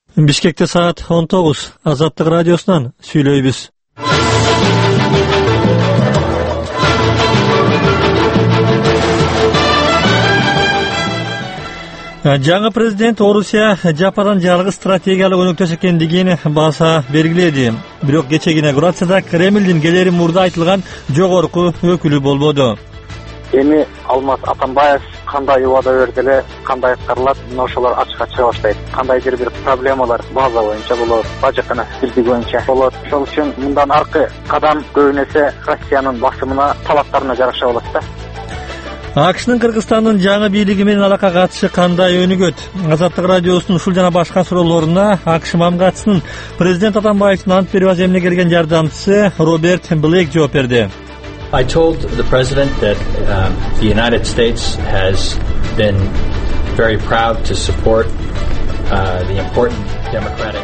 Бишкекте саат 19. Азаттык радиосунан сүйлөйбүз. Жаңы президент Орусия жападан жалгыз стратегиялык өнөктөш экендигин баса бергиледи. Бирок кечеги инаугурацияда Кремлдин келери мурда айтылган жогорку өкүлү болбоду. Эми Алмаз Атамбаев кандай убада берди эле, кандай аткарылат, мына ошолор ачыкка чыга баштайт. Кандайдыр бир проблемалар база боюнча болот, бажыкана бирдиги боюнча болот. Ошол үчүн мындан аркы кадам көбүнесе Россиянын басымына, талаптарына жараша болот да. АКШнын Кыргызстандын жаңы бийлиги менен алака катышы кандай өнүгөт? Азаттык радиосунун ушул жана башка суроолоруна АКШ мамгатысынын президент Атамбаевдин ант берүү аземине келген жардамчысы Роберт Блейк жооп берди. I told the president that the United States has been very proud to support the important democratic.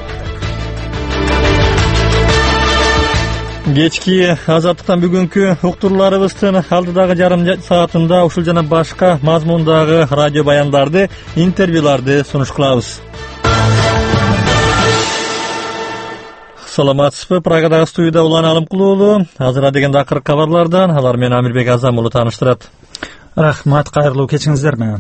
Кечки азаттыктан бүгүнкү уктурууларыбыздын алдыдагы жарым саатында ушул жана башка мазмундагы радио баяндарды, интервьюларды сунуш кылабыз. Саламатсызбы, Прагадагы студияда Улан Алымкулуулу. Азыр дегенде акыркы кабарлардан алар менен Амирбек Азам уулу тааныштырат. Рахмат, кайрылуу кечиңиздер менен.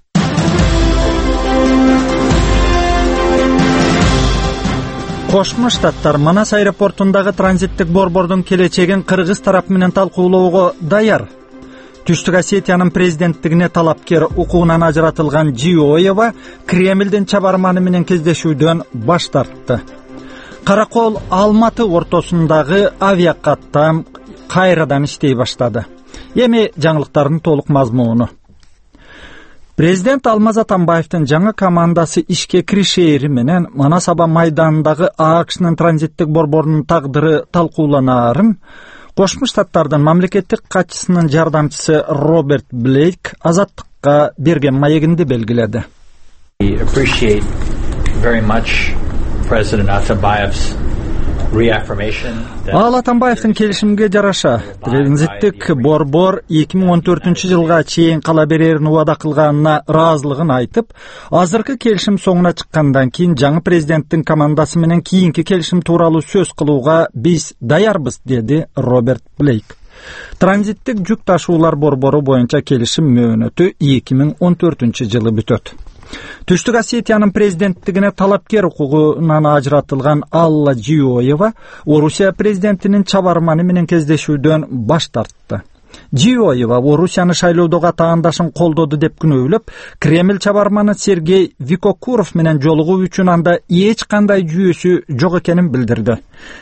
Кошмо Штаттар Манас аэропортундагы транзиттик борбордун келечегин Кыргыз тарап менен талкуулоого даяр. Түштүк Осетиянын президенттигине талапкер укугунан ажыратылган Жиоева Кремлдин чабарманы менен кездешүүдөн баш тартты. Каракол Алматы ортосундагы авиакаттан кайрадан иштей баштады. Эми жаңылыктардын толук мазмуну. Президент Алмаз Атамбаевдин жаңы командасы ишке киришери менен Манас аба майданындагы АКШнын транзиттик борборунун тагдыры талкууланаарын Кошмо Штаттардын мамлекеттик катчысынын жардамчысы Роберт Блейк Азаттыкка берген маегинде белгиледи. We appreciate very much President Atambayev's reaffirmation. Ал Атамбаевдин келишимге жараша транзиттик борбор 2014-жылга чейин кала берерин убада кылганына ыраазылыгын айтып, азыркы келишим соңуна чыккандан кийин жаңы президенттин командасы менен кийинки келишим тууралуу сөз кылууга биз даярбыз, деди Роберт Блейк. Транзиттик жүк ташуулар борбору боюнча келишим мөөнөтү 2014-жылы бүтөт. Түштүк Осетиянын президенттигине талапкер укугунан ажыратылган Алла Жиоева Орусия президентинин чабарманы менен кездешүүдөн баш тартты. Жиоева Орусияны шайлоодогу атаандашын колдоду деп күнөөлөп, Кремль чабарманы Сергей Викокуров менен жолугуу үчүн анда эч кандай жүйөсү жок экенин билдирди.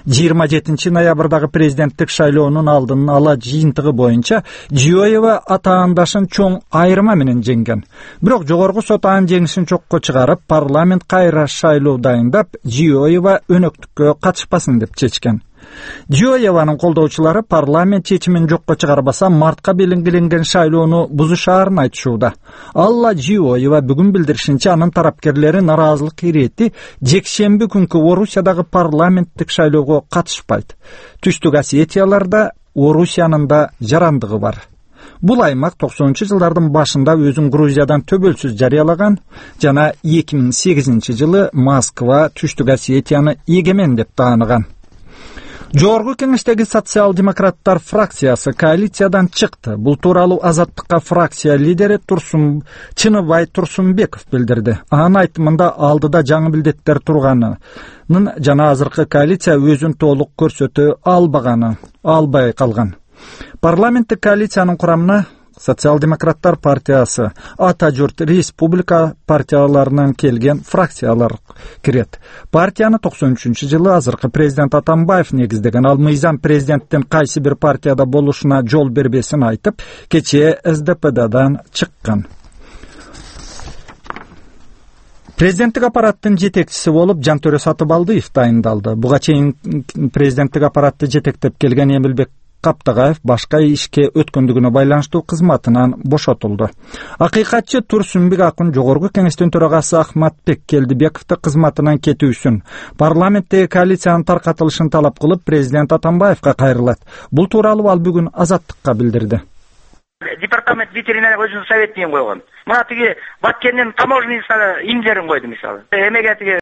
27 ноябрдагы президенттик шайлоонун алдын ала жыйынтыгы боюнча Жиоева атаандашын чоң айырма менен жеңген. Бирок жогорку сот анын жеңишин жокко чыгарып, парламент кайра шайлоо дайындап, Жиоева өнөктүккө катышпасын деп чечкен. Жиоеванын колдоочулары парламент чечимин жокко чыгарбаса мартка белгиленген шайлоону бузушаарын айтышууда. Алла Жиоева бүгүн билдиришинче анын тарапкерлери нараазылык ирети жекшемби күнкү Орусиядагы парламенттик шайлоого катышпайт. Түштүк Осетияларда Орусиянын да жарандыгы бар. Бул аймак 90-жылдардын башында өзүн Грузиядан төбөлсүз жарыялаган жана 2008-жылы Москва Түштүк Осетияны эгемен деп тааныган. Жогорку кеңештеги социал-демократтар фракциясы коалициядан чыкты. Бул тууралуу Азаттыкка фракция лидери Чыныбай Турсунбеков билдирди. Анын айтымында алдыда жаңы билдеттер турганын жана азыркы коалиция өзүн толук көрсөтө албай калган. Парламенттик коалициянын курамына Социал-демократтар партиясы, Ата журт республика партияларынан келген фракциялар кирет. Партияны 93-жылы азыркы президент Атамбаев негиздеген, ал мыйзам президенттин кайсы бир партияда болушуна жол бербесин айтып, кечээ СДПдан чыккан. Президенттик аппараттын жетекчиси болуп Жантөрө Сатыбалдыев дайындалды. Буга чейин президенттик аппаратты жетектеп келген Эмилбек Каптагаев башка ишке өткөндүгүнө байланыштуу кызматынан бошотулду. Акыйкатчы Турсунбек Акын жогорку кеңештин төрагасы Ахматбек Келдибековду кызматынан кетүүсүн, парламенттеги коалициянын таркатылышын талап кылып, президент Атамбаевка кайрылат. Бул тууралуу ал бүгүн Азаттыкка билдирди. Департамент ветеринария өзүнүн советинен койгон. Мына тиги Баткендин таможенныйсына имдерин койду мисалы. Эмеге тиги